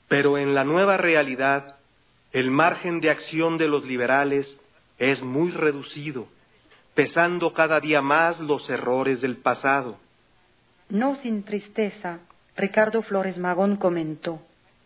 Pero en la nueva realidad, el margen de acción de los liberales es muy reducido, pesando cada día más los errores del pasado. No sin tristeza, Ricardo Flores Magón comentó: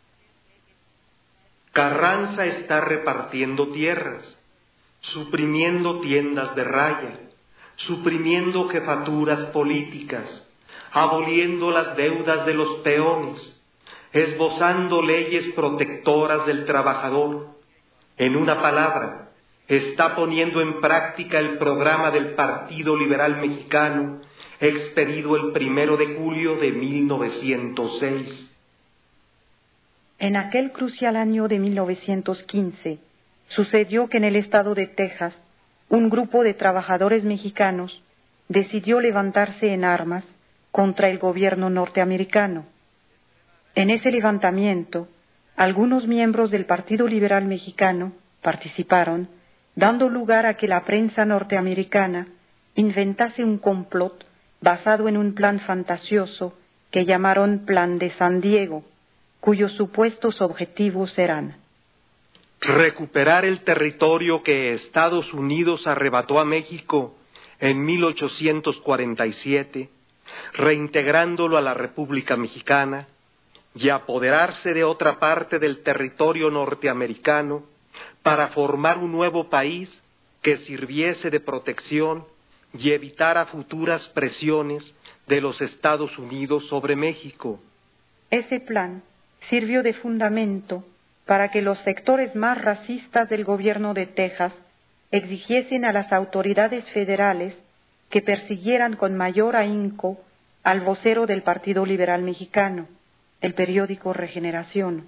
Carranza está repartiendo tierras, suprimiendo tiendas de raya, suprimiendo jefaturas políticas, aboliendo las deudas de los peones, esbozando leyes protectoras del trabajador. En una palabra, está poniendo en práctica el programa del Partido Liberal Mexicano, expedido el 1 de julio de 1906. En aquel crucial año de 1915, sucedió que en el estado de Texas, un grupo de trabajadores mexicanos decidió levantarse en armas contra el gobierno norteamericano. En ese levantamiento, algunos miembros del Partido Liberal Mexicano participaron, dando lugar a que la prensa norteamericana inventase un complot basado en un plan fantasioso que llamaron Plan de San Diego, cuyos supuestos objetivos eran: recuperar el territorio que Estados Unidos arrebató a México en 1847, reintegrándolo a la República Mexicana, y apoderarse de otra parte del territorio norteamericano para formar un nuevo país que sirviese de protección y evitara futuras presiones de los Estados Unidos sobre México. Ese plan sirvió de fundamento para que los sectores más racistas del gobierno de Texas exigiesen a las autoridades federales que persiguieran con mayor ahínco al vocero del Partido Liberal Mexicano, el periódico Regeneración.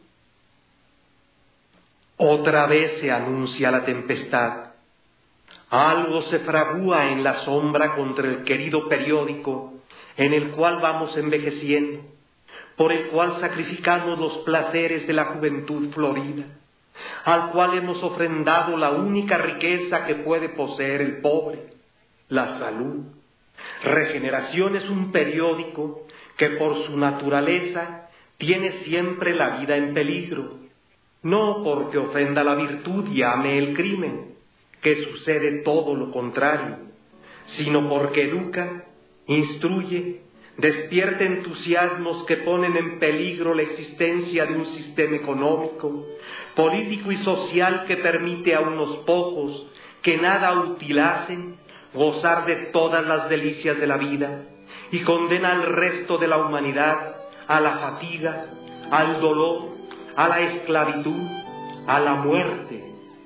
Otra vez se anuncia la tempestad. Algo se fragúa en la sombra contra el querido periódico en el cual vamos envejeciendo, por el cual sacrificamos los placeres de la juventud florida, al cual hemos ofrendado la única riqueza que puede poseer el pobre, la salud. Regeneración es un periódico que por su naturaleza tiene siempre la vida en peligro, no porque ofenda la virtud y ame el crimen, que sucede todo lo contrario, sino porque educa, instruye, despierta entusiasmos que ponen en peligro la existencia de un sistema económico, político y social que permite a unos pocos que nada utilasen gozar de todas las delicias de la vida y condena al resto de la humanidad a la fatiga, al dolor, a la esclavitud, a la muerte.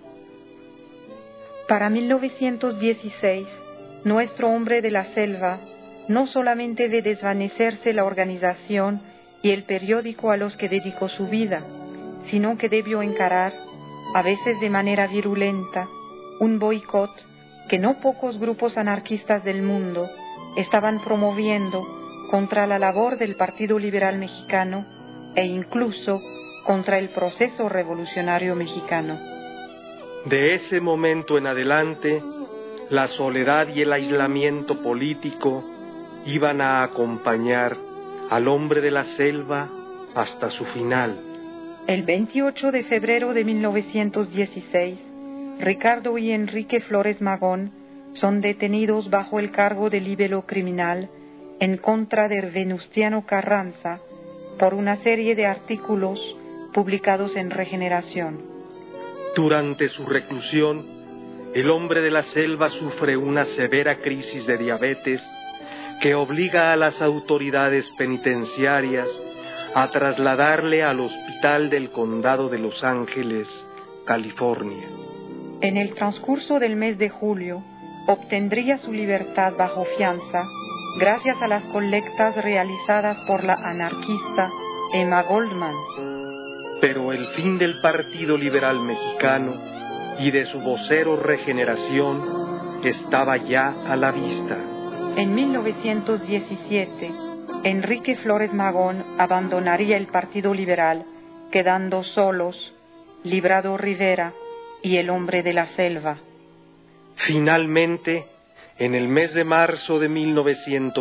Para 1916, nuestro hombre de la selva no solamente ve desvanecerse la organización y el periódico a los que dedicó su vida, sino que debió encarar, a veces de manera virulenta, un boicot que no pocos grupos anarquistas del mundo estaban promoviendo contra la labor del Partido Liberal Mexicano e incluso contra el proceso revolucionario mexicano. De ese momento en adelante, la soledad y el aislamiento político iban a acompañar al hombre de la selva hasta su final. El 28 de febrero de 1916, Ricardo y Enrique Flores Magón son detenidos bajo el cargo de libelo criminal en contra de Venustiano Carranza por una serie de artículos publicados en Regeneración. Durante su reclusión, el hombre de la selva sufre una severa crisis de diabetes que obliga a las autoridades penitenciarias a trasladarle al hospital del condado de Los Ángeles, California. En el transcurso del mes de julio, obtendría su libertad bajo fianza gracias a las colectas realizadas por la anarquista Emma Goldman. Pero el fin del Partido Liberal Mexicano y de su vocero Regeneración estaba ya a la vista. En 1917, Enrique Flores Magón abandonaría el Partido Liberal, quedando solos Librado Rivera y el hombre de la selva. Finalmente, en el mes de marzo de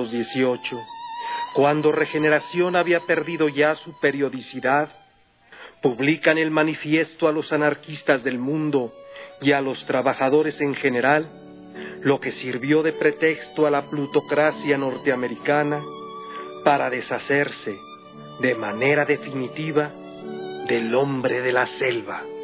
1918, cuando Regeneración había perdido ya su periodicidad, publican el manifiesto a los anarquistas del mundo y a los trabajadores en general, lo que sirvió de pretexto a la plutocracia norteamericana para deshacerse de manera definitiva del hombre de la selva.